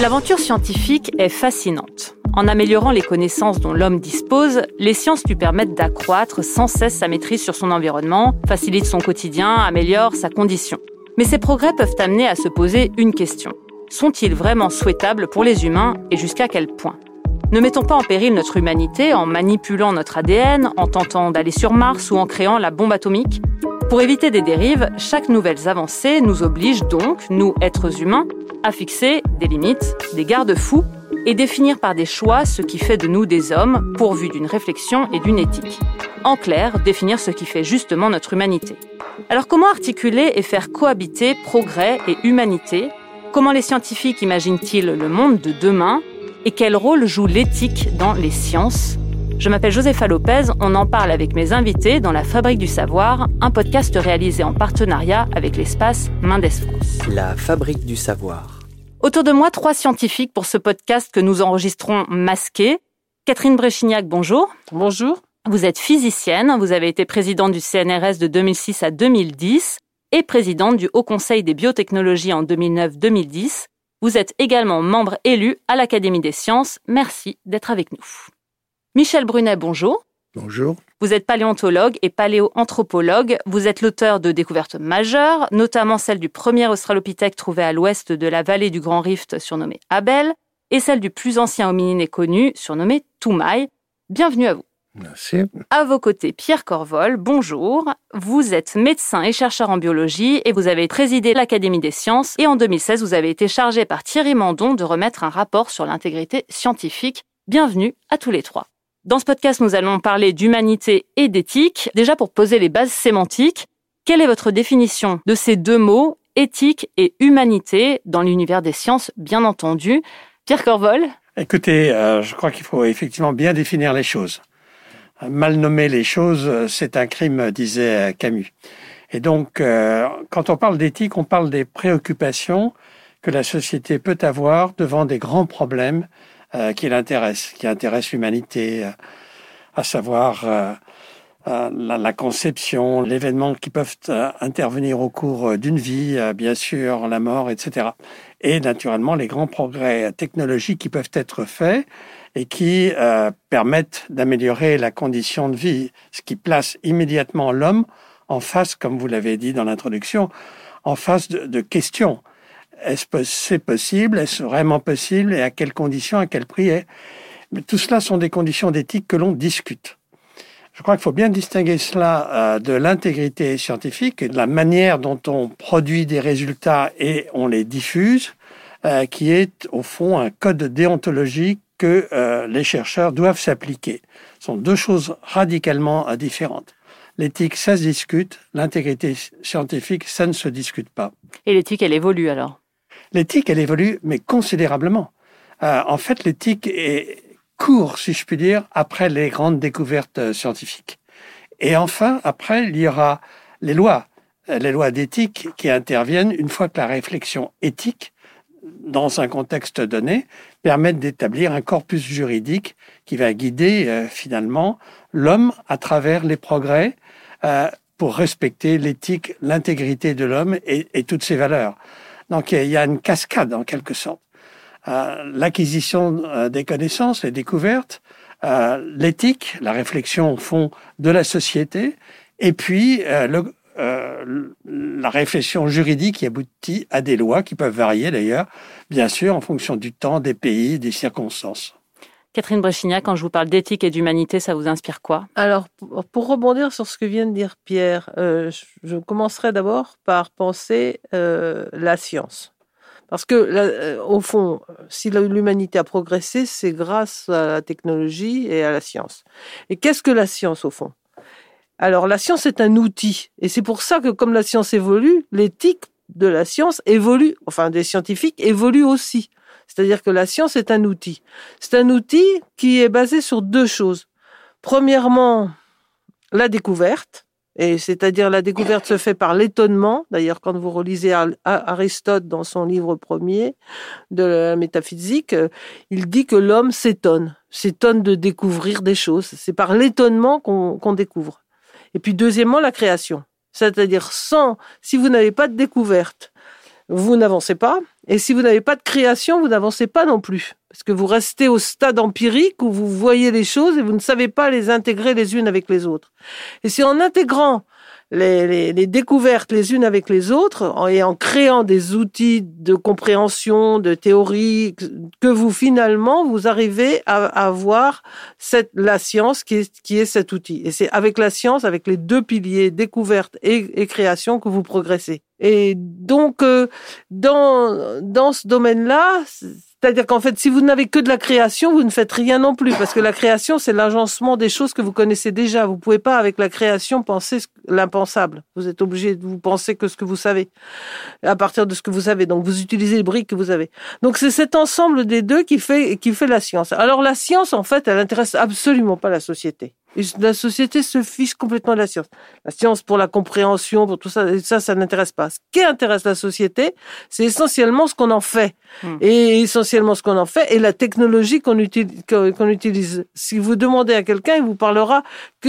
L'aventure scientifique est fascinante. En améliorant les connaissances dont l'homme dispose, les sciences lui permettent d'accroître sans cesse sa maîtrise sur son environnement, facilitent son quotidien, améliorent sa condition. Mais ces progrès peuvent amener à se poser une question. Sont-ils vraiment souhaitables pour les humains et jusqu'à quel point ? Ne mettons pas en péril notre humanité en manipulant notre ADN, en tentant d'aller sur Mars ou en créant la bombe atomique ? Pour éviter des dérives, chaque nouvelle avancée nous oblige donc, nous, êtres humains, à fixer des limites, des garde-fous et définir par des choix ce qui fait de nous des hommes, pourvus d'une réflexion et d'une éthique. En clair, définir ce qui fait justement notre humanité. Alors comment articuler et faire cohabiter progrès et humanité ? Comment les scientifiques imaginent-ils le monde de demain ? Et quel rôle joue l'éthique dans les sciences ? Je m'appelle Josepha Lopez, on en parle avec mes invités dans La Fabrique du Savoir, un podcast réalisé en partenariat avec l'espace Mendes France. La Fabrique du Savoir. Autour de moi, 3 scientifiques pour ce podcast que nous enregistrons masqués. Catherine Bréchignac, bonjour. Bonjour. Vous êtes physicienne, vous avez été présidente du CNRS de 2006 à 2010 et présidente du Haut Conseil des biotechnologies en 2009-2010. Vous êtes également membre élu à l'Académie des sciences. Merci d'être avec nous. Michel Brunet, bonjour. Bonjour. Vous êtes paléontologue et paléoanthropologue. Vous êtes l'auteur de découvertes majeures, notamment celle du premier australopithèque trouvé à l'ouest de la vallée du Grand Rift, surnommé Abel, et celle du plus ancien hominine connu, surnommé Toumaï. Bienvenue à vous. Merci. À vos côtés, Pierre Corvol, bonjour. Vous êtes médecin et chercheur en biologie et vous avez présidé l'Académie des sciences. Et en 2016, vous avez été chargé par Thierry Mandon de remettre un rapport sur l'intégrité scientifique. Bienvenue à tous les 3. Dans ce podcast, nous allons parler d'humanité et d'éthique. Déjà, pour poser les bases sémantiques, quelle est votre définition de ces deux mots, éthique et humanité, dans l'univers des sciences, bien entendu ? Pierre Corvol ? Écoutez, je crois qu'il faut effectivement bien définir les choses. Mal nommer les choses, c'est un crime, disait Camus. Et donc, quand on parle d'éthique, on parle des préoccupations que la société peut avoir devant des grands problèmes qui intéressent l'humanité, à savoir la conception, l'événement qui peuvent intervenir au cours d'une vie, bien sûr, la mort, etc. Et naturellement, les grands progrès technologiques qui peuvent être faits et qui permettent d'améliorer la condition de vie, ce qui place immédiatement l'homme en face, comme vous l'avez dit dans l'introduction, en face de questions. Est-ce que c'est possible ? Est-ce vraiment possible ? Et à quelles conditions ? À quel prix ? Mais tout cela sont des conditions d'éthique que l'on discute. Je crois qu'il faut bien distinguer cela de l'intégrité scientifique et de la manière dont on produit des résultats et on les diffuse, qui est au fond un code déontologique que les chercheurs doivent s'appliquer. Ce sont deux choses radicalement différentes. L'éthique, ça se discute. L'intégrité scientifique, ça ne se discute pas. Et l'éthique, elle évolue alors ? L'éthique, elle évolue, mais considérablement. En fait, l'éthique court, si je puis dire, après les grandes découvertes scientifiques. Et enfin, après, il y aura les lois d'éthique qui interviennent une fois que la réflexion éthique, dans un contexte donné, permet d'établir un corpus juridique qui va guider finalement l'homme à travers les progrès pour respecter l'éthique, l'intégrité de l'homme et toutes ses valeurs. Donc il y a une cascade en quelque sorte. L'acquisition des connaissances, les découvertes, l'éthique, la réflexion au fond de la société, et puis la réflexion juridique qui aboutit à des lois qui peuvent varier d'ailleurs, bien sûr, en fonction du temps, des pays, des circonstances. Catherine Bréchignac, quand je vous parle d'éthique et d'humanité, ça vous inspire quoi ? Alors, pour rebondir sur ce que vient de dire Pierre, je commencerai d'abord par penser la science. Parce que, au fond, si l'humanité a progressé, c'est grâce à la technologie et à la science. Et qu'est-ce que la science, au fond ? Alors, la science est un outil. Et c'est pour ça que, comme la science évolue, l'éthique de la science évolue, enfin, des scientifiques évolue aussi. C'est-à-dire que la science est un outil. C'est un outil qui est basé sur deux choses. Premièrement, la découverte. Et c'est-à-dire la découverte se fait par l'étonnement. D'ailleurs, quand vous relisez Aristote dans son livre premier de la métaphysique, il dit que l'homme s'étonne de découvrir des choses. C'est par l'étonnement qu'on découvre. Et puis deuxièmement, la création. C'est-à-dire si vous n'avez pas de découverte, vous n'avancez pas. Et si vous n'avez pas de création, vous n'avancez pas non plus. Parce que vous restez au stade empirique où vous voyez les choses et vous ne savez pas les intégrer les unes avec les autres. Et c'est en intégrant les découvertes les unes avec les autres et en créant des outils de compréhension, de théorie, que vous finalement vous arrivez à avoir la science qui est cet outil. Et c'est avec la science, avec les deux piliers, découverte et création, que vous progressez. Et donc, dans ce domaine-là, c'est-à-dire qu'en fait, si vous n'avez que de la création, vous ne faites rien non plus, parce que la création, c'est l'agencement des choses que vous connaissez déjà. Vous pouvez pas, avec la création, penser l'impensable. Vous êtes obligé de vous penser que ce que vous savez, à partir de ce que vous savez. Donc, vous utilisez les briques que vous avez. Donc, c'est cet ensemble des deux qui fait la science. Alors, la science, en fait, elle intéresse absolument pas la société. Et la société se fiche complètement de la science. La science pour la compréhension, pour tout ça, et ça n'intéresse pas. Ce qui intéresse la société, c'est essentiellement ce qu'on en fait. Et essentiellement ce qu'on en fait et la technologie qu'on utilise. Si vous demandez à quelqu'un, il vous parlera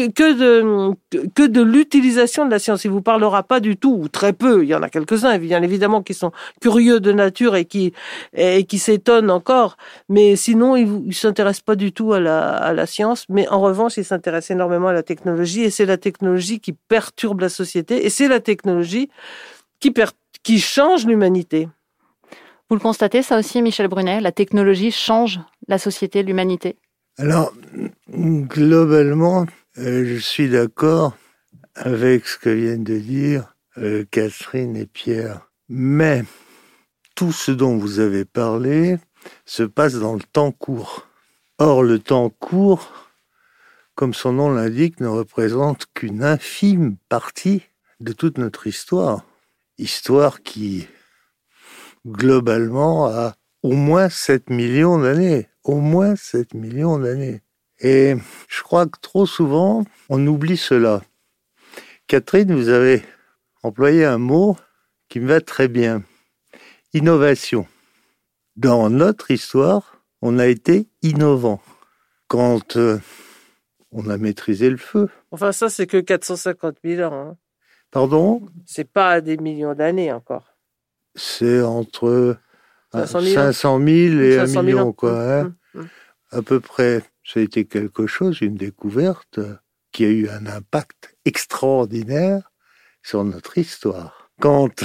que de l'utilisation de la science. Il vous parlera pas du tout, ou très peu. Il y en a quelques-uns, bien évidemment, qui sont curieux de nature et qui s'étonnent encore. Mais sinon, ils s'intéressent pas du tout à la science. Mais en revanche, ils s'intéressent énormément à la technologie, et c'est la technologie qui perturbe la société, et c'est la technologie qui change l'humanité. Vous le constatez, ça aussi, Michel Brunet, la technologie change la société, l'humanité? Alors, globalement, je suis d'accord avec ce que viennent de dire Catherine et Pierre. Mais tout ce dont vous avez parlé se passe dans le temps court. Or, le temps court, comme son nom l'indique, ne représente qu'une infime partie de toute notre histoire. Histoire qui, globalement, a au moins 7 millions d'années. Au moins 7 millions d'années. Et je crois que trop souvent, on oublie cela. Catherine, vous avez employé un mot qui me va très bien. Innovation. Dans notre histoire, on a été innovant. Quand on a maîtrisé le feu. Enfin, ça, c'est que 450 000 ans. Hein. Pardon ? C'est pas des millions d'années encore. C'est entre 500 000 et 1 500 000 million, ans. quoi. Hein. À peu près, ça a été quelque chose, une découverte qui a eu un impact extraordinaire sur notre histoire. Quand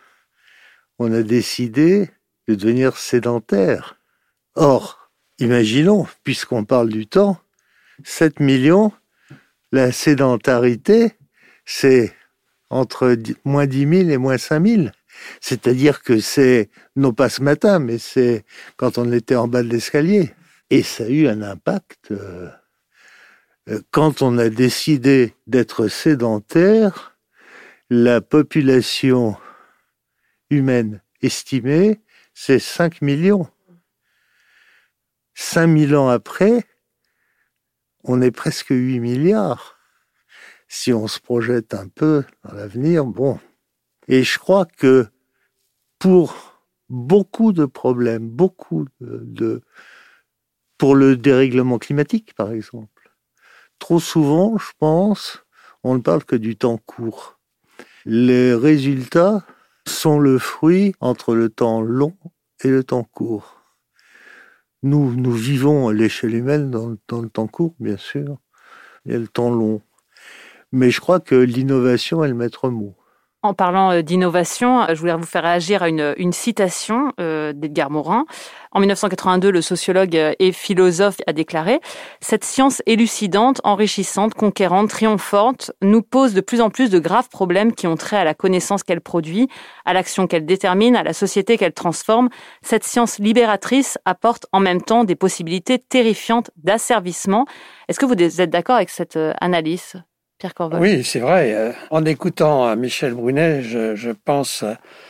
on a décidé de devenir sédentaire. Or, imaginons, puisqu'on parle du temps, 7 millions, la sédentarité, c'est entre moins 10 000 et moins 5 000. C'est-à-dire que c'est, non pas ce matin, mais c'est quand on était en bas de l'escalier. Et ça a eu un impact. Quand on a décidé d'être sédentaire, la population humaine estimée, c'est 5 millions. 5000 ans après, on est presque 8 milliards. Si on se projette un peu dans l'avenir, bon. Et je crois que pour beaucoup de problèmes, pour le dérèglement climatique, par exemple, trop souvent, je pense, on ne parle que du temps court. Les résultats sont le fruit entre le temps long et le temps court. Nous vivons à l'échelle humaine dans le temps court, bien sûr, et le temps long. Mais je crois que l'innovation est le maître mot. En parlant d'innovation, je voulais vous faire réagir à une citation d'Edgar Morin. En 1982, le sociologue et philosophe a déclaré « Cette science élucidante, enrichissante, conquérante, triomphante nous pose de plus en plus de graves problèmes qui ont trait à la connaissance qu'elle produit, à l'action qu'elle détermine, à la société qu'elle transforme. Cette science libératrice apporte en même temps des possibilités terrifiantes d'asservissement. » Est-ce que vous êtes d'accord avec cette analyse ? Pierre Corvol. Oui, c'est vrai. En écoutant Michel Brunet, je pense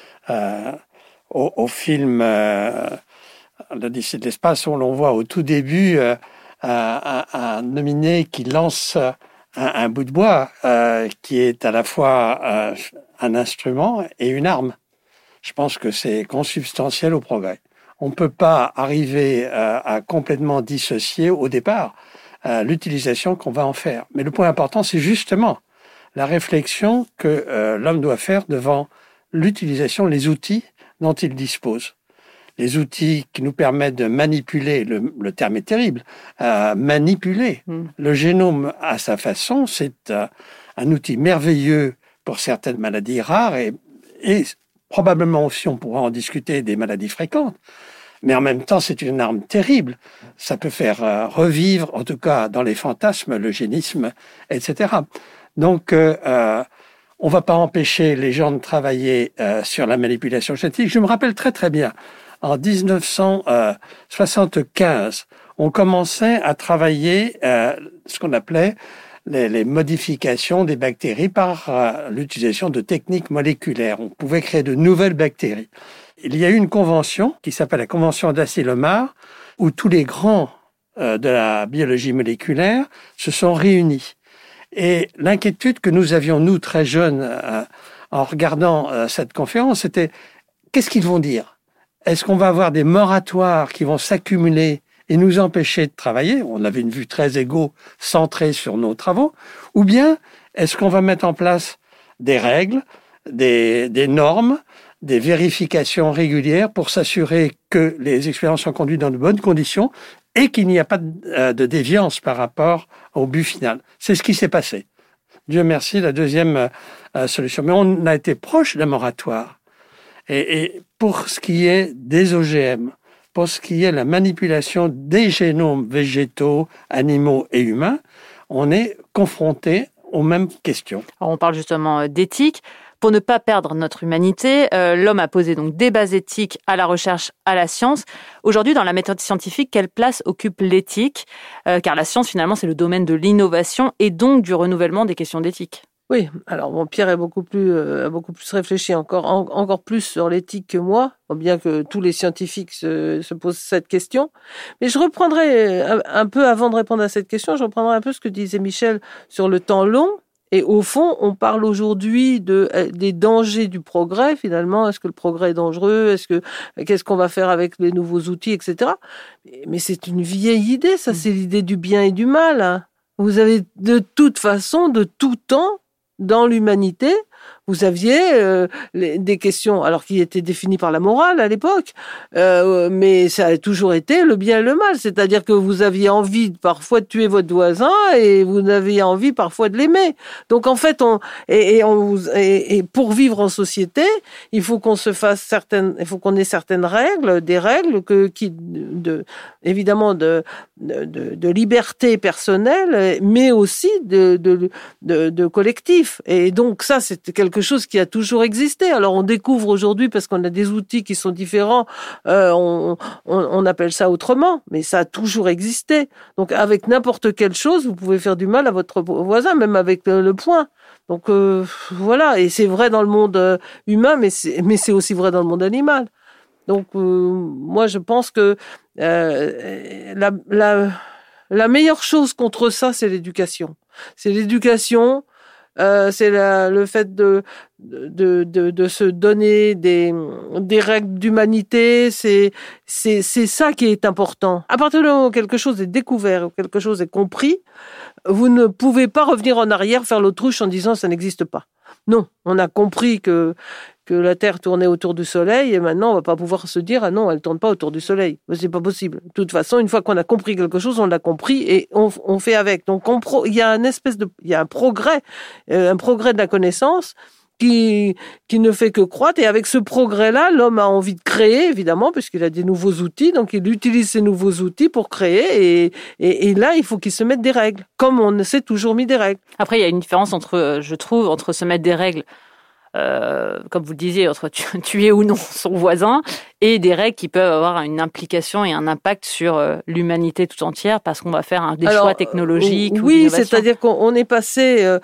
au film l'Odyssée de l'espace où l'on voit au tout début un nominé qui lance un bout de bois qui est à la fois un instrument et une arme. Je pense que c'est consubstantiel au progrès. On ne peut pas arriver à complètement dissocier au départ l'utilisation qu'on va en faire. Mais le point important, c'est justement la réflexion que l'homme doit faire devant l'utilisation, les outils dont il dispose. les outils qui nous permettent de manipuler, le terme est terrible, manipuler le génome à sa façon, c'est un outil merveilleux pour certaines maladies rares et probablement aussi, on pourra en discuter, des maladies fréquentes. Mais en même temps, c'est une arme terrible. Ça peut faire revivre, en tout cas dans les fantasmes, l'eugénisme, etc. Donc, on ne va pas empêcher les gens de travailler sur la manipulation génétique. Je me rappelle très très bien, en 1975, on commençait à travailler ce qu'on appelait les modifications des bactéries par l'utilisation de techniques moléculaires. On pouvait créer de nouvelles bactéries. Il y a eu une convention qui s'appelle la Convention d'Asilomar, où tous les grands de la biologie moléculaire se sont réunis. Et l'inquiétude que nous avions, nous, très jeunes, en regardant cette conférence, c'était qu'est-ce qu'ils vont dire ? Est-ce qu'on va avoir des moratoires qui vont s'accumuler et nous empêcher de travailler? On avait une vue très égo-centrée sur nos travaux. Ou bien, est-ce qu'on va mettre en place des règles, des normes, des vérifications régulières pour s'assurer que les expériences sont conduites dans de bonnes conditions et qu'il n'y a pas de déviance par rapport au but final. C'est ce qui s'est passé. Dieu merci, la deuxième solution. Mais on a été proche d'un moratoire. Et pour ce qui est des OGM, pour ce qui est la manipulation des génomes végétaux, animaux et humains, on est confronté aux mêmes questions. Alors on parle justement d'éthique. Pour ne pas perdre notre humanité, l'homme a posé donc des bases éthiques à la recherche, à la science. Aujourd'hui, dans la méthode scientifique, quelle place occupe l'éthique ? Car la science, finalement, c'est le domaine de l'innovation et donc du renouvellement des questions d'éthique. Oui, alors bon, Pierre est beaucoup plus réfléchi encore plus sur l'éthique que moi, bien que tous les scientifiques se posent cette question. Mais je reprendrai un peu, avant de répondre à cette question, je reprendrai un peu ce que disait Michel sur le temps long. Et au fond, on parle aujourd'hui des dangers du progrès, finalement. Est-ce que le progrès est dangereux? Qu'est-ce qu'on va faire avec les nouveaux outils, etc. Mais c'est une vieille idée, ça, c'est l'idée du bien et du mal. Hein. Vous avez de toute façon, de tout temps, dans l'humanité, vous aviez des questions, alors qui étaient définies par la morale à l'époque, mais ça a toujours été le bien et le mal. C'est-à-dire que vous aviez envie parfois de tuer votre voisin et vous aviez envie parfois de l'aimer. Donc en fait, et pour vivre en société, il faut qu'on ait certaines règles, des règles évidemment de liberté personnelle, mais aussi de collectif. Et donc ça, c'est quelque chose qui a toujours existé. Alors on découvre aujourd'hui, parce qu'on a des outils qui sont différents, on appelle ça autrement, mais ça a toujours existé. Donc avec n'importe quelle chose, vous pouvez faire du mal à votre voisin, même avec le poing. Donc voilà, et c'est vrai dans le monde humain, mais c'est aussi vrai dans le monde animal. Donc moi je pense que la meilleure chose contre ça, c'est l'éducation. C'est l'éducation. C'est le fait de se donner des règles d'humanité, c'est ça qui est important. À partir du moment où quelque chose est découvert, où quelque chose est compris, vous ne pouvez pas revenir en arrière, faire l'autruche en disant ça n'existe pas. Non, on a compris que la Terre tournait autour du Soleil et maintenant on va pas pouvoir se dire ah non, elle tourne pas autour du Soleil. C'est pas possible. De toute façon, une fois qu'on a compris quelque chose, on l'a compris et on fait avec. Donc il y a il y a un progrès de la connaissance qui ne fait que croître. Et avec ce progrès-là, l'homme a envie de créer, évidemment, puisqu'il a des nouveaux outils. Donc, il utilise ces nouveaux outils pour créer. Et là, il faut qu'il se mette des règles, comme on s'est toujours mis des règles. Après, il y a une différence je trouve, entre se mettre des règles, comme vous le disiez, entre tuer ou non son voisin, et des règles qui peuvent avoir une implication et un impact sur l'humanité tout entière, parce qu'on va faire des choix technologiques. Oui, c'est-à-dire qu'on est passé...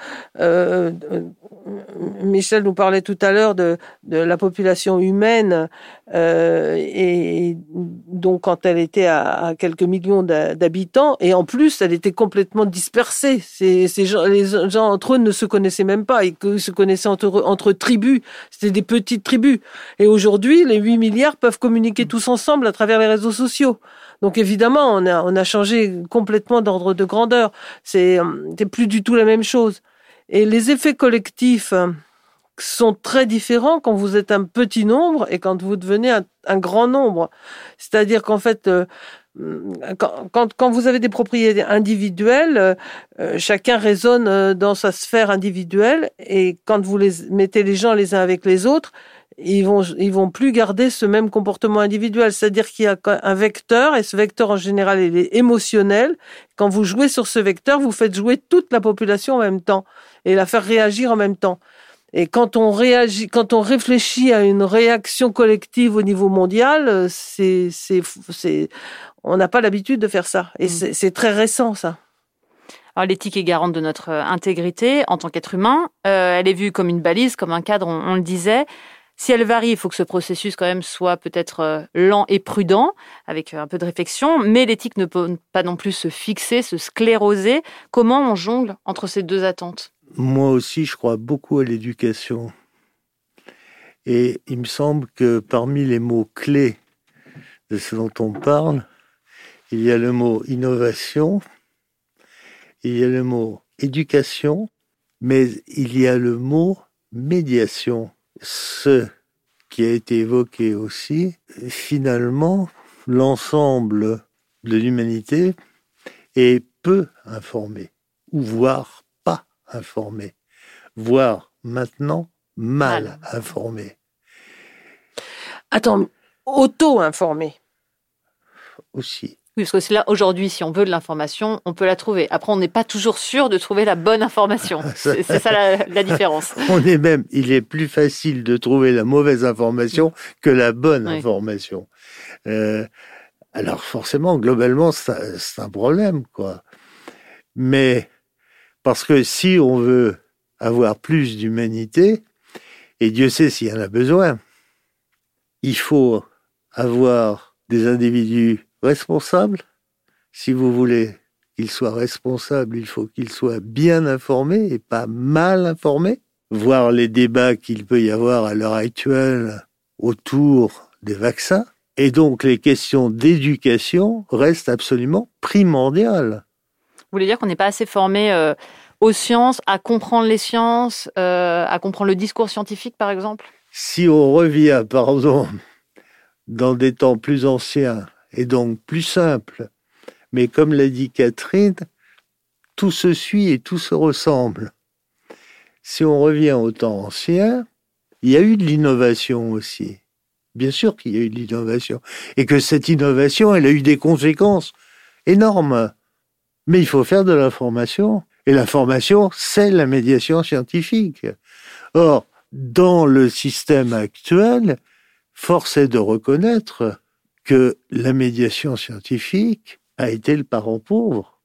Michel nous parlait tout à l'heure de la population humaine, et donc quand elle était à quelques millions d'habitants, et en plus elle était complètement dispersée. Les gens entre eux ne se connaissaient même pas, ils se connaissaient entre tribus. C'était des petites tribus. Et aujourd'hui, les 8 milliards peuvent communiquer tous ensemble à travers les réseaux sociaux. Donc évidemment, on a changé complètement d'ordre de grandeur. C'est plus du tout la même chose. Et les effets collectifs sont très différents quand vous êtes un petit nombre et quand vous devenez un grand nombre. C'est-à-dire qu'en fait, quand vous avez des propriétés individuelles, chacun raisonne dans sa sphère individuelle, et quand vous mettez les gens les uns avec les autres, ils vont plus garder ce même comportement individuel. C'est-à-dire qu'il y a un vecteur, et ce vecteur en général il est émotionnel. Quand vous jouez sur ce vecteur, vous faites jouer toute la population en même temps et la faire réagir en même temps. Et quand on réfléchit à une réaction collective au niveau mondial, on n'a pas l'habitude de faire ça. Et c'est très récent, ça. Alors, l'éthique est garante de notre intégrité en tant qu'être humain. Elle est vue comme une balise, comme un cadre, on le disait. Si elle varie, il faut que ce processus quand même soit peut-être lent et prudent, avec un peu de réflexion. Mais l'éthique ne peut pas non plus se fixer, se scléroser. Comment on jongle entre ces deux attentes ? Moi aussi, je crois beaucoup à l'éducation. Et il me semble que parmi les mots clés de ce dont on parle, il y a le mot innovation, il y a le mot éducation, mais il y a le mot médiation. Ce qui a été évoqué aussi, finalement, l'ensemble de l'humanité est peu informé, ou voire pas informé, voire maintenant mal informé. Attends, auto-informé. Oui, Aussi. parce que c'est là, aujourd'hui, si on veut de l'information, on peut la trouver. Après, on n'est pas toujours sûr de trouver la bonne information. C'est ça la différence. Il est plus facile de trouver la mauvaise information que la bonne information. Alors forcément, globalement, c'est un problème, quoi. Mais parce que si on veut avoir plus d'humanité, et Dieu sait s'il y en a besoin, il faut avoir des individus responsables. Si vous voulez qu'ils soient responsables, il faut qu'ils soient bien informés et pas mal informés. Voir les débats qu'il peut y avoir à l'heure actuelle autour des vaccins. Et donc, les questions d'éducation restent absolument primordiales. Vous voulez dire qu'on n'est pas assez formé aux sciences, à comprendre les sciences, à comprendre le discours scientifique, par exemple ? Si on revient, dans des temps plus anciens, et donc plus simples, mais comme l'a dit Catherine, tout se suit et tout se ressemble. Si on revient au temps ancien, il y a eu de l'innovation aussi. Bien sûr qu'il y a eu de l'innovation. Et que cette innovation, elle a eu des conséquences énormes. Mais il faut faire de l'information. Et l'information, c'est la médiation scientifique. Or, dans le système actuel, force est de reconnaître que la médiation scientifique a été le parent pauvre.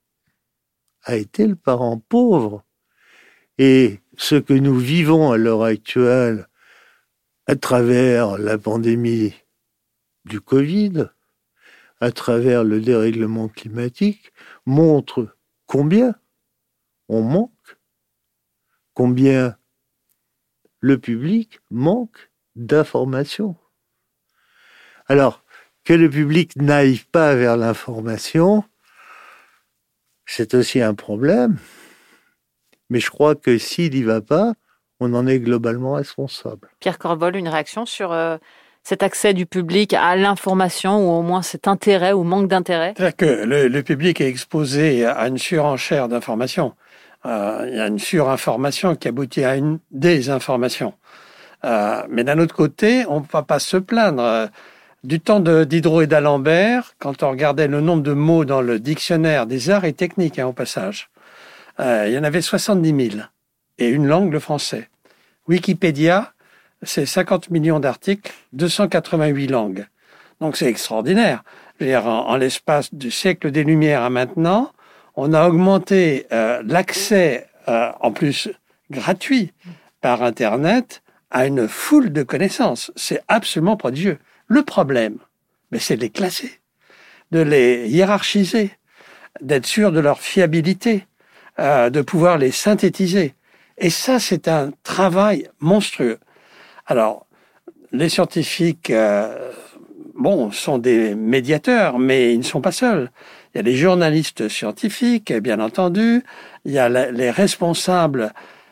Et ce que nous vivons à l'heure actuelle, à travers la pandémie du Covid, à travers le dérèglement climatique, montre combien on manque, combien le public manque d'informations. Alors, que le public n'aille pas vers l'information, c'est aussi un problème, mais je crois que s'il n'y va pas, on en est globalement responsable. Pierre Corvol, une réaction sur cet accès du public à l'information, ou au moins cet intérêt ou manque d'intérêt ? C'est-à-dire que le public est exposé à une surenchère d'informations. Il y a une surinformation qui aboutit à une désinformation. Mais d'un autre côté, on ne va pas se plaindre. Du temps de Diderot et d'Alembert, quand on regardait le nombre de mots dans le dictionnaire des arts et techniques, au passage, il y en avait 70 000. Et une langue, le français. Wikipédia, c'est 50 millions d'articles, 288 langues. Donc c'est extraordinaire. Je veux dire, en l'espace du siècle des Lumières à maintenant, on a augmenté l'accès, en plus gratuit, par Internet, à une foule de connaissances. C'est absolument prodigieux. Le problème, c'est de les classer, de les hiérarchiser, d'être sûr de leur fiabilité, de pouvoir les synthétiser. Et ça, c'est un travail monstrueux. Alors, les scientifiques, sont des médiateurs, mais ils ne sont pas seuls. Il y a les journalistes scientifiques, bien entendu. Il y a les responsables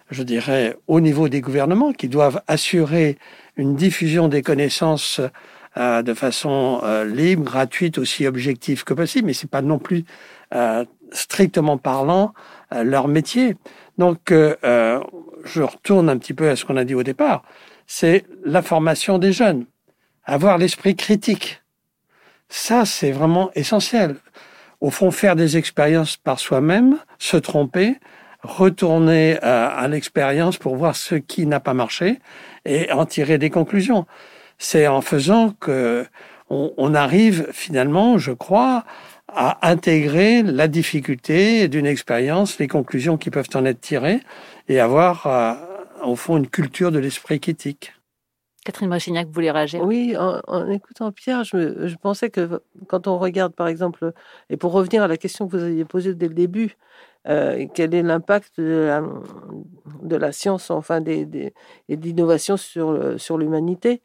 je dirais, au niveau des gouvernements qui doivent assurer une diffusion des connaissances de façon libre, gratuite, aussi objective que possible, mais c'est pas non plus strictement parlant leur métier. Donc, je retourne un petit peu à ce qu'on a dit au départ, c'est la formation des jeunes, avoir l'esprit critique. Ça, c'est vraiment essentiel. Au fond, faire des expériences par soi-même, se tromper, retourner à l'expérience pour voir ce qui n'a pas marché et en tirer des conclusions. C'est en faisant que on arrive finalement, je crois, à intégrer la difficulté d'une expérience, les conclusions qui peuvent en être tirées et avoir, au fond, une culture de l'esprit critique. Catherine Bréchignac, vous voulez réagir? Oui, en écoutant Pierre, je pensais que quand on regarde, par exemple, et pour revenir à la question que vous aviez posée dès le début, quel est l'impact de la science, enfin, et de l'innovation sur l'humanité?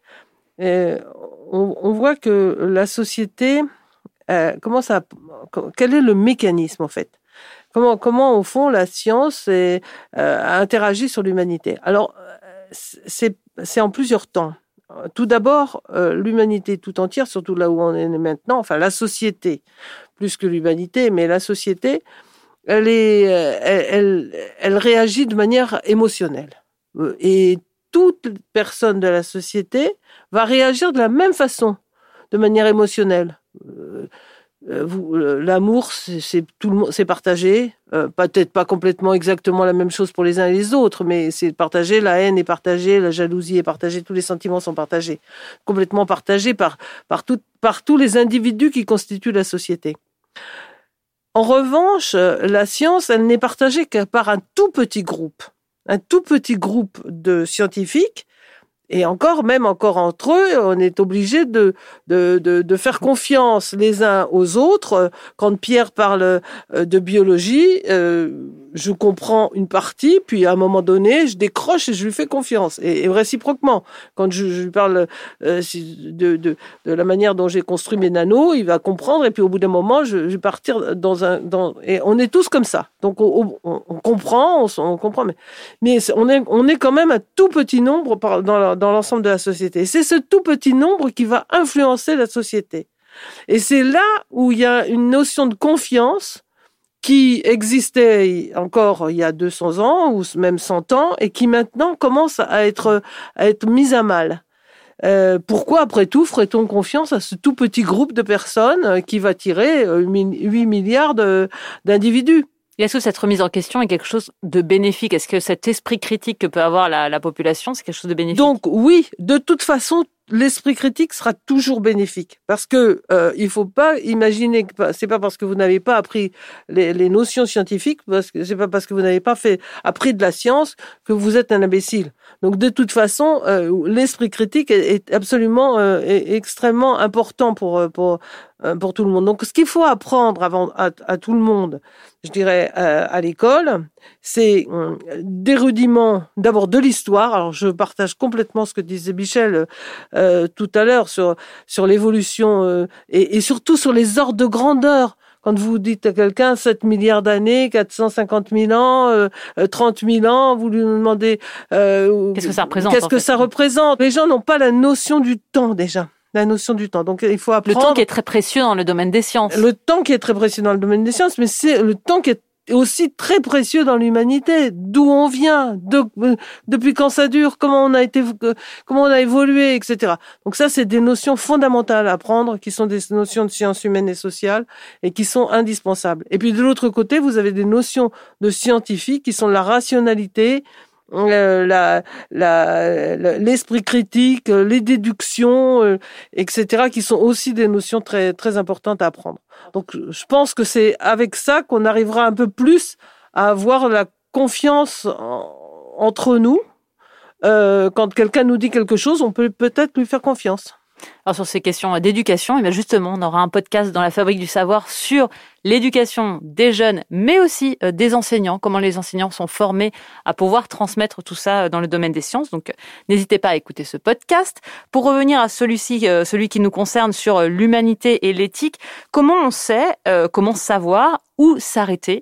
On voit que la société, quel est le mécanisme, en fait? Comment au fond, la science interagit sur l'humanité? Alors, c'est en plusieurs temps. Tout d'abord, l'humanité tout entière, surtout là où on est maintenant, enfin la société, plus que l'humanité, mais la société, elle réagit de manière émotionnelle. Et toute personne de la société va réagir de la même façon, de manière émotionnelle. L'amour, c'est partagé, peut-être pas complètement exactement la même chose pour les uns et les autres, mais c'est partagé, la haine est partagée, la jalousie est partagée, tous les sentiments sont partagés, complètement partagés par tous les individus qui constituent la société. En revanche, la science, elle n'est partagée que par un tout petit groupe de scientifiques. Et même encore entre eux, on est obligé de faire confiance les uns aux autres. Quand Pierre parle de biologie, je comprends une partie, puis à un moment donné, je décroche et je lui fais confiance. Et réciproquement, quand je lui parle de la manière dont j'ai construit mes nanos, il va comprendre. Et puis au bout d'un moment, je vais partir et on est tous comme ça. Donc on comprend, on comprend, mais on est quand même un tout petit nombre dans l'ensemble de la société. Et c'est ce tout petit nombre qui va influencer la société. Et c'est là où il y a une notion de confiance qui existait encore il y a 200 ans ou même 100 ans et qui maintenant commence à être mise à mal. Pourquoi, après tout, ferait-on confiance à ce tout petit groupe de personnes qui va tirer 8 milliards d'individus? Et est-ce que cette remise en question est quelque chose de bénéfique? Est-ce que cet esprit critique que peut avoir la population, c'est quelque chose de bénéfique? Donc oui, de toute façon, l'esprit critique sera toujours bénéfique. Parce que il faut pas imaginer que c'est pas parce que vous n'avez pas appris les notions scientifiques, parce que c'est pas parce que vous n'avez pas appris de la science que vous êtes un imbécile. Donc de toute façon, l'esprit critique est absolument extrêmement important pour tout le monde. Donc ce qu'il faut apprendre à tout le monde, je dirais à l'école, c'est des rudiments, d'abord de l'histoire. Alors je partage complètement ce que disait Michel tout à l'heure sur l'évolution et surtout sur les ordres de grandeur. Quand vous dites à quelqu'un 7 milliards d'années, 450 000 ans, 30 000 ans, vous lui demandez qu'est-ce que ça représente. Qu'est-ce que ça représente? Les gens n'ont pas la notion du temps déjà. La notion du temps. Donc, il faut apprendre. Le temps qui est très précieux dans le domaine des sciences. Le temps qui est très précieux dans le domaine des sciences, mais c'est le temps qui est aussi très précieux dans l'humanité. D'où on vient, depuis quand ça dure, comment on a évolué, etc. Donc ça, c'est des notions fondamentales à apprendre, qui sont des notions de sciences humaines et sociales, et qui sont indispensables. Et puis, de l'autre côté, vous avez des notions de scientifiques qui sont la rationalité, l'esprit critique, les déductions, etc., qui sont aussi des notions très, très importantes à apprendre. Donc, je pense que c'est avec ça qu'on arrivera un peu plus à avoir la confiance entre nous. Quand quelqu'un nous dit quelque chose, on peut peut-être lui faire confiance. Alors sur ces questions d'éducation, et bien justement, on aura un podcast dans la Fabrique du Savoir sur l'éducation des jeunes, mais aussi des enseignants, comment les enseignants sont formés à pouvoir transmettre tout ça dans le domaine des sciences. Donc n'hésitez pas à écouter ce podcast. Pour revenir à celui qui nous concerne sur l'humanité et l'éthique, comment on sait, comment savoir où s'arrêter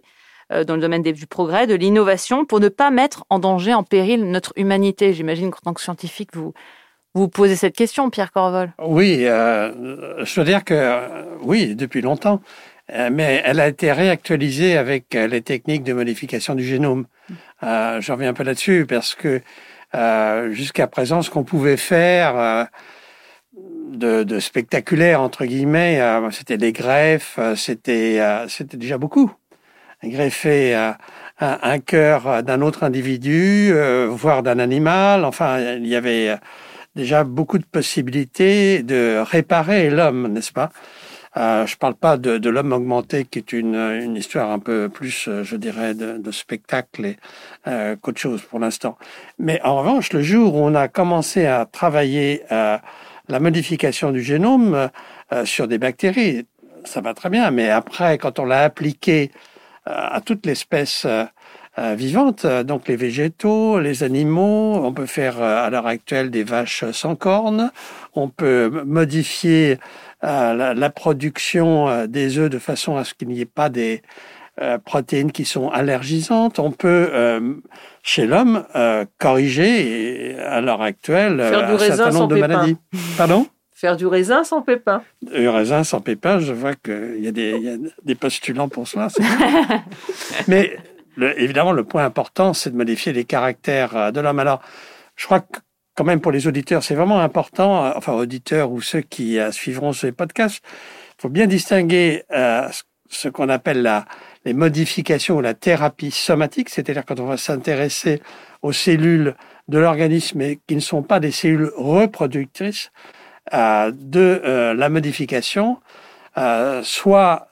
dans le domaine du progrès, de l'innovation, pour ne pas mettre en danger, en péril notre humanité? J'imagine qu'en tant que scientifique, vous posez cette question, Pierre Corvol. Oui, je veux dire que oui, depuis longtemps, mais elle a été réactualisée avec les techniques de modification du génome. Je reviens un peu là-dessus parce que jusqu'à présent, ce qu'on pouvait faire de spectaculaire, entre guillemets, c'était des greffes, c'était déjà beaucoup. Greffer un cœur d'un autre individu, voire d'un animal, enfin, il y avait déjà beaucoup de possibilités de réparer l'homme, n'est-ce pas? Je parle pas de l'homme augmenté, qui est une histoire un peu plus, je dirais, de spectacle qu'autre chose pour l'instant. Mais en revanche, le jour où on a commencé à travailler la modification du génome sur des bactéries, ça va très bien. Mais après, quand on l'a appliqué à toute l'espèce vivantes, donc les végétaux, les animaux. On peut faire à l'heure actuelle des vaches sans cornes. On peut modifier la production des œufs de façon à ce qu'il n'y ait pas des protéines qui sont allergisantes. On peut, chez l'homme, corriger à l'heure actuelle un certain nombre de maladies. Pardon ? Faire du raisin sans pépins. Du raisin sans pépins, je vois qu'il y a des postulants pour cela. Mais évidemment, le point important, c'est de modifier les caractères de l'homme. Alors, je crois que quand même pour les auditeurs, c'est vraiment important, enfin auditeurs ou ceux qui suivront ces podcasts, il faut bien distinguer ce qu'on appelle les modifications ou la thérapie somatique, c'est-à-dire quand on va s'intéresser aux cellules de l'organisme et qui ne sont pas des cellules reproductrices, de la modification, soit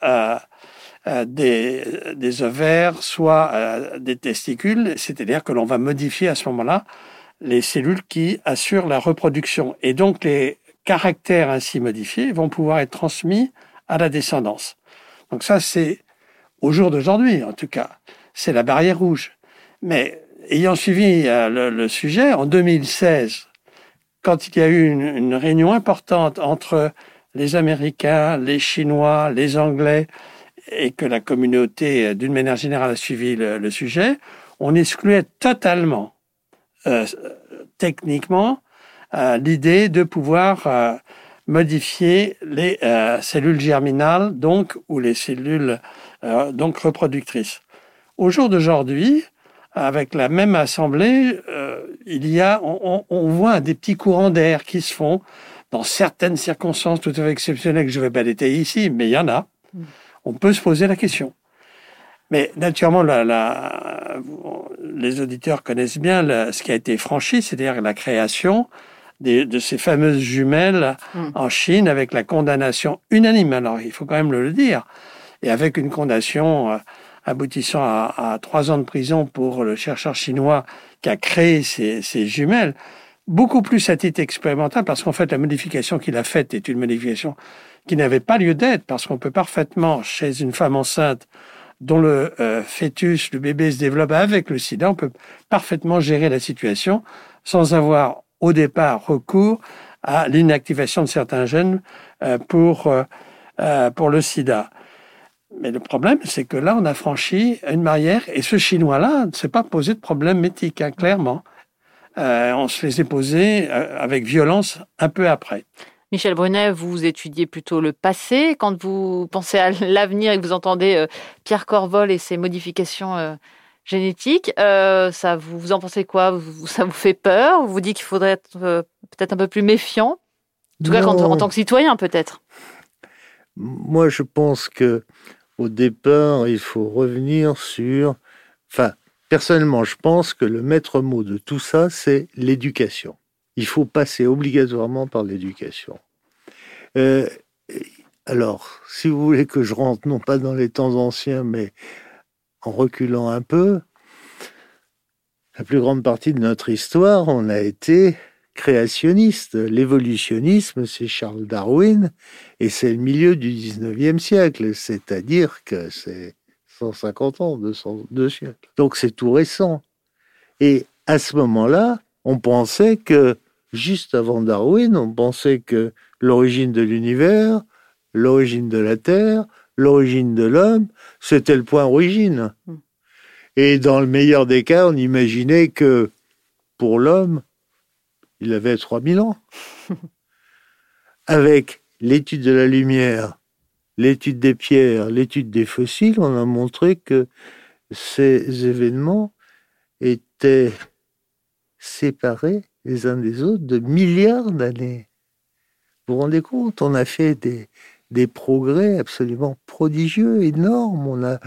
des ovaires, soit des testicules, c'est-à-dire que l'on va modifier à ce moment-là les cellules qui assurent la reproduction. Et donc les caractères ainsi modifiés vont pouvoir être transmis à la descendance. Donc ça, c'est au jour d'aujourd'hui, en tout cas, c'est la barrière rouge. Mais ayant suivi le sujet, en 2016, quand il y a eu une réunion importante entre les Américains, les Chinois, les Anglais, et que la communauté, d'une manière générale, a suivi le sujet, on excluait totalement, techniquement, l'idée de pouvoir modifier les cellules germinales, donc, ou les cellules donc reproductrices. Au jour d'aujourd'hui, avec la même assemblée, on voit des petits courants d'air qui se font dans certaines circonstances tout à fait exceptionnelles que je ne vais pas détailler ici, mais il y en a. On peut se poser la question. Mais naturellement, les auditeurs connaissent bien ce qui a été franchi, c'est-à-dire la création de ces fameuses jumelles en Chine avec la condamnation unanime. Alors, il faut quand même le dire. Et avec une condamnation aboutissant à 3 ans de prison pour le chercheur chinois qui a créé ces jumelles, beaucoup plus à titre expérimental, parce qu'en fait, la modification qu'il a faite est une modification qui n'avait pas lieu d'être, parce qu'on peut parfaitement, chez une femme enceinte dont le fœtus, le bébé se développe avec le sida, on peut parfaitement gérer la situation sans avoir au départ recours à l'inactivation de certains gènes pour le sida. Mais le problème, c'est que là, on a franchi une barrière, et ce Chinois-là ne s'est pas posé de problème éthique, clairement. On se les est posés avec violence un peu après. Michel Brunet, vous étudiez plutôt le passé. Quand vous pensez à l'avenir et que vous entendez Pierre Corvol et ses modifications génétiques, vous en pensez quoi ? Ça vous fait peur ? Vous dites qu'il faudrait être peut-être un peu plus méfiant ? En tout cas, en tant que citoyen, peut-être. Moi, je pense que au départ, il faut revenir sur... Enfin, personnellement, je pense que le maître mot de tout ça, c'est l'éducation. Il faut passer obligatoirement par l'éducation. Alors, si vous voulez que je rentre, non pas dans les temps anciens, mais en reculant un peu, la plus grande partie de notre histoire, on a été créationniste. L'évolutionnisme, c'est Charles Darwin, et c'est le milieu du 19e siècle, c'est-à-dire que c'est 150 ans, 202 siècles. Donc c'est tout récent. Et à ce moment-là, on pensait que, juste avant Darwin, on pensait que l'origine de l'univers, l'origine de la Terre, l'origine de l'homme, c'était le point origine. Et dans le meilleur des cas, on imaginait que pour l'homme, il avait 3000 ans. Avec l'étude de la lumière, l'étude des pierres, l'étude des fossiles, on a montré que ces événements étaient séparés les uns des autres de milliards d'années. Vous vous rendez compte, on a fait des progrès absolument prodigieux, énormes.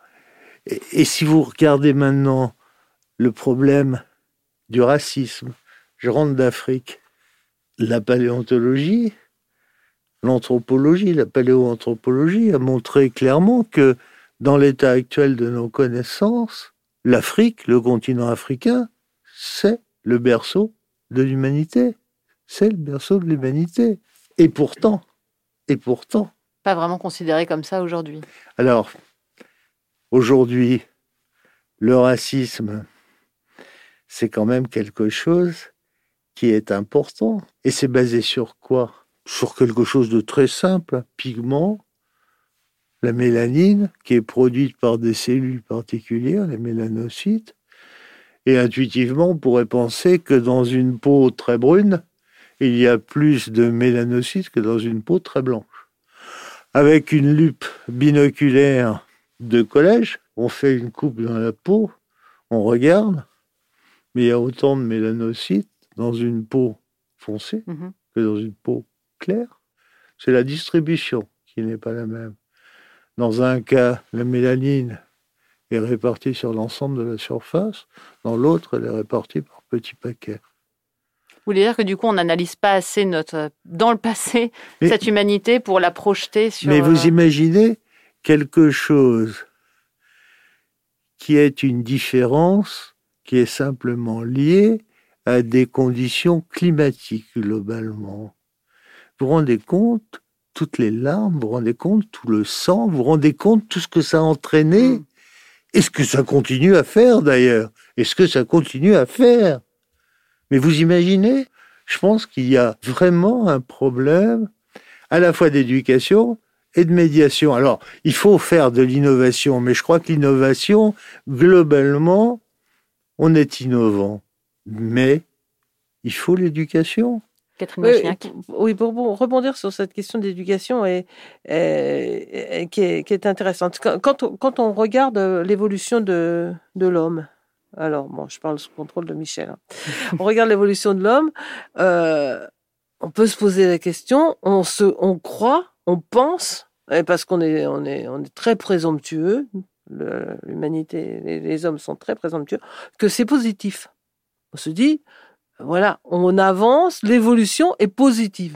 Et si vous regardez maintenant le problème du racisme, je rentre d'Afrique, la paléontologie, l'anthropologie, la paléoanthropologie a montré clairement que dans l'état actuel de nos connaissances, l'Afrique, le continent africain, c'est le berceau de l'humanité. C'est le berceau de l'humanité. Et pourtant, Pas vraiment considéré comme ça aujourd'hui. Alors, aujourd'hui, le racisme, c'est quand même quelque chose qui est important. Et c'est basé sur quoi ? Sur quelque chose de très simple, un pigment, la mélanine, qui est produite par des cellules particulières, les mélanocytes. Et intuitivement, on pourrait penser que dans une peau très brune, il y a plus de mélanocytes que dans une peau très blanche. Avec une lupe binoculaire de collège, on fait une coupe dans la peau, on regarde, mais il y a autant de mélanocytes dans une peau foncée que dans une peau claire. C'est la distribution qui n'est pas la même. Dans un cas, la mélanine est répartie sur l'ensemble de la surface, dans l'autre, elle est répartie par petits paquets. Vous voulez dire que du coup, on n'analyse pas assez dans le passé, cette humanité pour la projeter sur... Mais vous imaginez quelque chose qui est une différence qui est simplement liée à des conditions climatiques globalement. Vous vous rendez compte toutes les larmes, vous vous rendez compte tout le sang, vous vous rendez compte tout ce que ça a entraîné? Et ce que ça continue à faire d'ailleurs? Est-ce que ça continue à faire? Mais vous imaginez? Je pense qu'il y a vraiment un problème à la fois d'éducation et de médiation. Alors, il faut faire de l'innovation, mais je crois que l'innovation, globalement, on est innovant. Mais il faut l'éducation. Catherine Machignac. Oui, pour rebondir sur cette question d'éducation qui est intéressante. Quand on regarde l'évolution de l'homme, alors bon, je parle sous contrôle de Michel. On regarde l'évolution de l'homme, on peut se poser la question, on croit, on pense, parce qu'on est très présomptueux, l'humanité, les hommes sont très présomptueux, que c'est positif. On se dit, voilà, on avance, l'évolution est positive.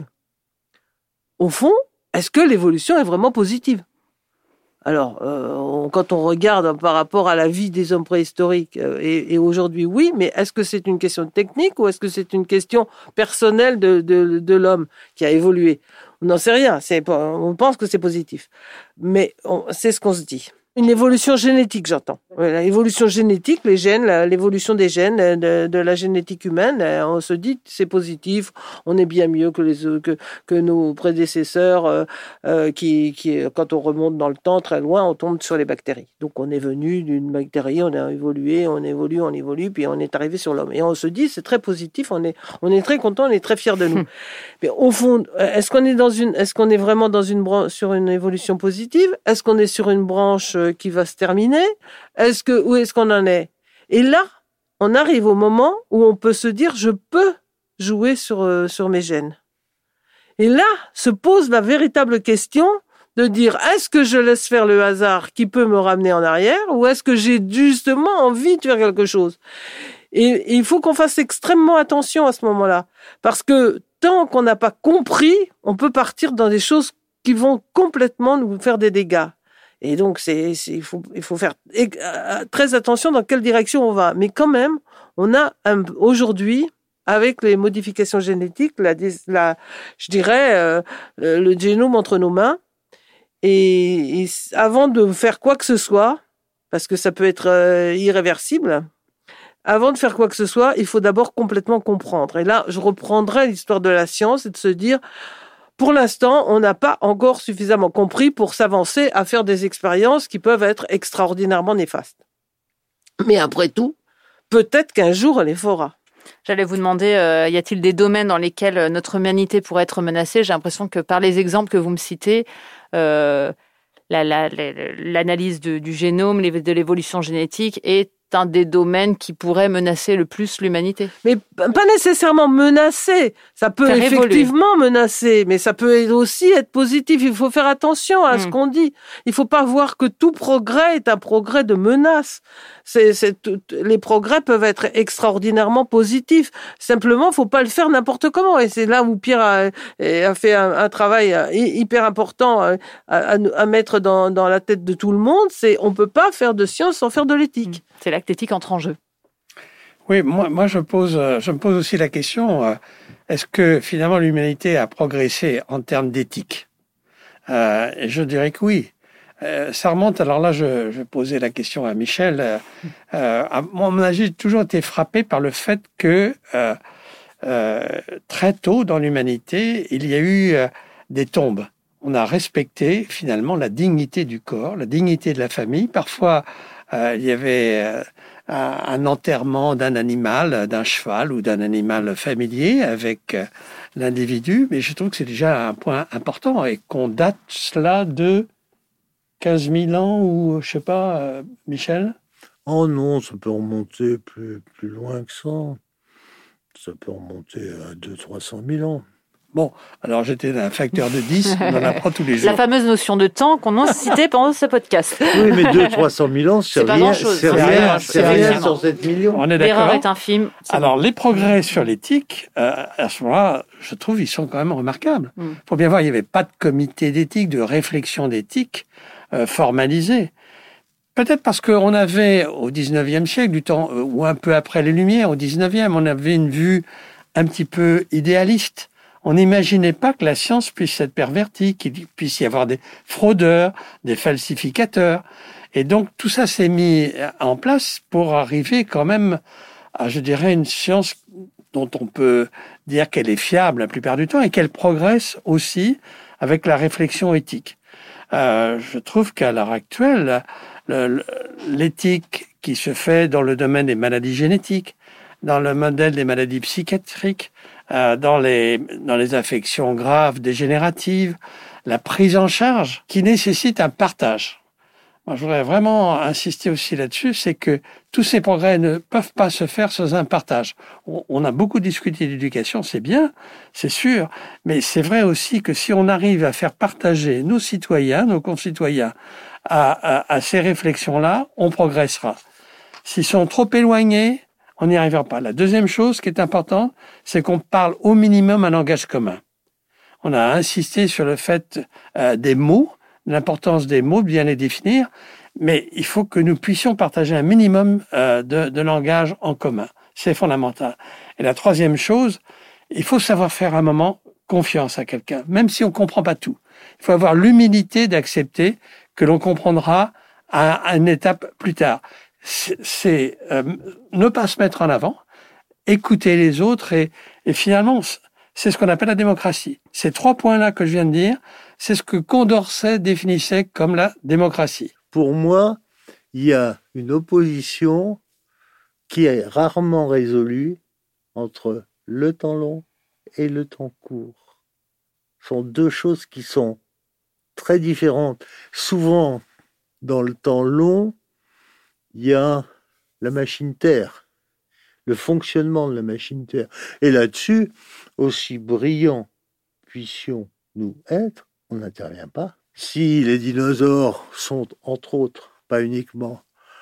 Au fond, est-ce que l'évolution est vraiment positive ? Alors, quand on regarde par rapport à la vie des hommes préhistoriques et aujourd'hui, oui, mais est-ce que c'est une question technique ou est-ce que c'est une question personnelle de l'homme qui a évolué ? On n'en sait rien, on pense que c'est positif. Mais c'est ce qu'on se dit. Une évolution génétique, j'entends. L'évolution génétique, les gènes, l'évolution des gènes de la génétique humaine, on se dit c'est positif, on est bien mieux que nos prédécesseurs qui, quand on remonte dans le temps très loin, on tombe sur les bactéries. Donc on est venu d'une bactérie, on a évolué, on évolue, puis on est arrivé sur l'homme. Et on se dit c'est très positif, on est très content, on est très fiers de nous. Mais au fond, est-ce qu'on est vraiment sur une évolution positive? Est-ce qu'on est sur une branche qui va se terminer? Où est-ce qu'on en est? Et là, on arrive au moment où on peut se dire je peux jouer sur mes gènes. Et là se pose la véritable question de dire est-ce que je laisse faire le hasard qui peut me ramener en arrière ou est-ce que j'ai justement envie de faire quelque chose? Et il faut qu'on fasse extrêmement attention à ce moment-là. Parce que tant qu'on n'a pas compris, on peut partir dans des choses qui vont complètement nous faire des dégâts. Et donc, il faut faire très attention dans quelle direction on va. Mais quand même, on a aujourd'hui, avec les modifications génétiques, je dirais, le génome entre nos mains. Et avant de faire quoi que ce soit, parce que ça peut être irréversible, avant de faire quoi que ce soit, il faut d'abord complètement comprendre. Et là, je reprendrai l'histoire de la science et de se dire, pour l'instant, on n'a pas encore suffisamment compris pour s'avancer à faire des expériences qui peuvent être extraordinairement néfastes. Mais après tout, peut-être qu'un jour, elle les fera. J'allais vous demander, y a-t-il des domaines dans lesquels notre humanité pourrait être menacée ? J'ai l'impression que par les exemples que vous me citez, l'analyse du génome, de l'évolution génétique est un des domaines qui pourrait menacer le plus l'humanité. Mais pas nécessairement menacer. Ça peut Faire effectivement menacer, mais ça peut aussi être positif. Il faut faire attention à ce qu'on dit. Il faut pas voir que tout progrès est un progrès de menace. Les progrès peuvent être extraordinairement positifs. Simplement, faut pas le faire n'importe comment. Et c'est là où Pierre a fait un travail hyper important à mettre dans la tête de tout le monde. On peut pas faire de science sans faire de l'éthique. C'est là que l'éthique entre en jeu. Oui, moi je me pose aussi la question, est-ce que finalement l'humanité a progressé en termes d'éthique ? Et je dirais que oui. Ça remonte, alors là je vais poser la question à Michel. À mon avis, j'ai toujours été frappé par le fait que très tôt dans l'humanité, il y a eu des tombes. On a respecté finalement la dignité du corps, la dignité de la famille. Parfois, il y avait un enterrement d'un animal, d'un cheval ou d'un animal familier avec l'individu, mais je trouve que c'est déjà un point important et qu'on date cela de 15 000 ans ou je sais pas, Michel ? Oh non, ça peut remonter plus loin que ça. Ça peut remonter à 200-300 000 ans. Bon, alors j'étais un facteur de 10, on en apprend tous les jours. La fameuse notion de temps qu'on a citée pendant ce podcast. Oui, mais 200-300 000 ans, c'est rien, c'est rien sur 7 millions. On est L'erreur d'accord. est infime. Alors, les progrès sur l'éthique, à ce moment-là, je trouve, ils sont quand même remarquables. Faut bien voir, il n'y avait pas de comité d'éthique, de réflexion d'éthique formalisé. Peut-être parce qu'on avait, au 19e siècle, du temps, ou un peu après les Lumières, au 19e, on avait une vue un petit peu idéaliste. On n'imaginait pas que la science puisse être pervertie, qu'il puisse y avoir des fraudeurs, des falsificateurs. Et donc, tout ça s'est mis en place pour arriver quand même à, je dirais, une science dont on peut dire qu'elle est fiable la plupart du temps et qu'elle progresse aussi avec la réflexion éthique. Je trouve qu'à l'heure actuelle, l'éthique qui se fait dans le domaine des maladies génétiques, dans le modèle des maladies psychiatriques, dans les affections graves dégénératives, la prise en charge qui nécessite un partage. Moi, je voudrais vraiment insister aussi là-dessus, c'est que tous ces progrès ne peuvent pas se faire sans un partage. On a beaucoup discuté d'éducation, c'est bien, c'est sûr, mais c'est vrai aussi que si on arrive à faire partager nos citoyens, nos concitoyens, à ces réflexions-là, on progressera. S'ils sont trop éloignés, on n'y arrivera pas. La deuxième chose qui est importante, c'est qu'on parle au minimum un langage commun. On a insisté sur le fait des mots, l'importance des mots, de bien les définir, mais il faut que nous puissions partager un minimum de langage en commun. C'est fondamental. Et la troisième chose, il faut savoir faire un moment confiance à quelqu'un, même si on ne comprend pas tout. Il faut avoir l'humilité d'accepter que l'on comprendra à une étape plus tard. C'est ne pas se mettre en avant, écouter les autres et finalement, c'est ce qu'on appelle la démocratie. Ces trois points-là que je viens de dire, c'est ce que Condorcet définissait comme la démocratie. Pour moi, il y a une opposition qui est rarement résolue entre le temps long et le temps court. Ce sont deux choses qui sont très différentes. Souvent, dans le temps long, il y a la machine Terre, le fonctionnement de la machine Terre. Et là-dessus, aussi brillants puissions-nous être, on n'intervient pas. Si les dinosaures sont, entre autres, pas uniquement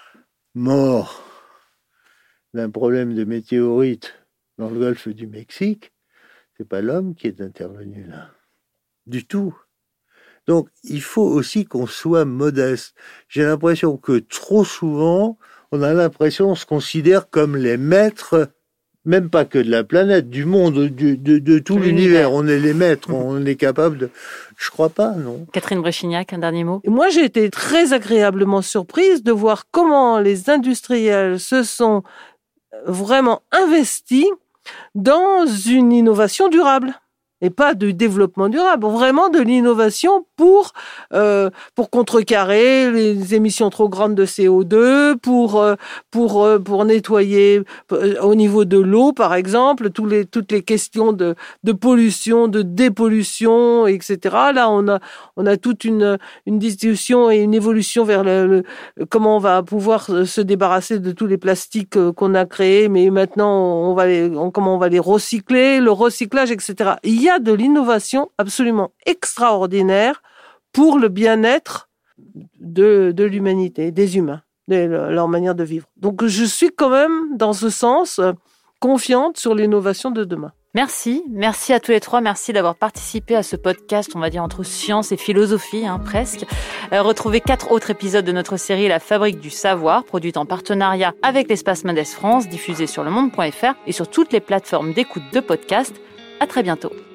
morts d'un problème de météorite dans le golfe du Mexique, c'est pas l'homme qui est intervenu là. Du tout. Donc, il faut aussi qu'on soit modeste. J'ai l'impression que trop souvent, on a l'impression qu'on se considère comme les maîtres, même pas que de la planète, du monde, de tout l'univers. On est les maîtres, on est capable de... Je crois pas, non. Catherine Bréchignac, un dernier mot. Et moi, j'ai été très agréablement surprise de voir comment les industriels se sont vraiment investis dans une innovation durable. et pas du développement durable, vraiment de l'innovation pour contrecarrer les émissions trop grandes de CO2, pour nettoyer au niveau de l'eau, par exemple, toutes les questions de pollution, de dépollution, etc. Là, on a toute une discussion et une évolution vers comment on va pouvoir se débarrasser de tous les plastiques qu'on a créés, mais maintenant comment on va les recycler, le recyclage, etc. Il y a de l'innovation absolument extraordinaire pour le bien-être de l'humanité, des humains, de leur manière de vivre. Donc je suis quand même, dans ce sens, confiante sur l'innovation de demain. Merci à tous les trois, merci d'avoir participé à ce podcast, on va dire entre science et philosophie, presque. Retrouvez 4 autres épisodes de notre série La Fabrique du Savoir, produite en partenariat avec l'Espace Mendes France, diffusée sur lemonde.fr et sur toutes les plateformes d'écoute de podcasts. À très bientôt.